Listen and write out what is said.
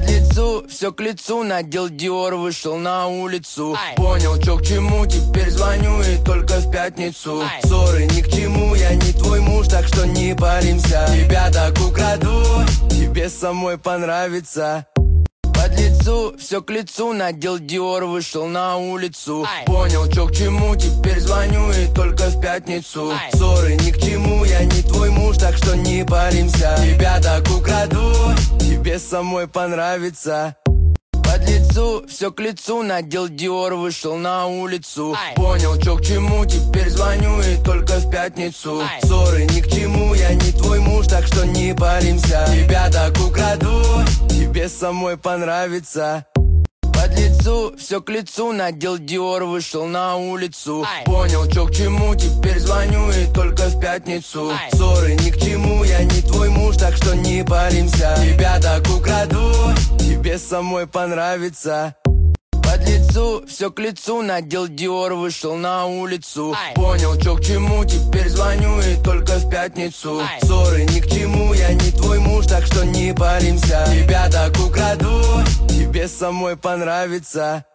лицу, все к лицу, надел Диор, вышел на улицу. Понял, чё к чему, теперь звоню и только в пятницу. Ссоры ни к чему, я не твой муж, так что не палимся. Тебя так украду, тебе самой понравится. Под лицу, все к лицу, надел Диор, вышел на улицу. Понял, чё к чему, теперь звоню и только в пятницу. Ссоры ни к чему, я не твой муж, так что не палимся. Тебя так украду, тебе самой понравится. Под лицу, все к лицу, надел Диор, вышел на улицу. Понял, чё к чему, теперь звоню и только в пятницу. Ссоры ни к чему, я не твой муж, так что не палимся. Тебя так украду, тебе самой понравится. Под лицу, все к лицу, надел Диор, вышел на улицу. Понял, чё к чему, теперь звоню и только в пятницу. Ссоры ни к чему, я не твой муж, так что не палимся. Тебя так украду, тебе самой понравится. Под лицу, все к лицу, надел Диор, вышел на улицу. Понял, чё к чему, теперь звоню и только в пятницу. Ссоры ни к чему, я не твой муж, так что не палимся. Тебя так украду, тебе самой понравится.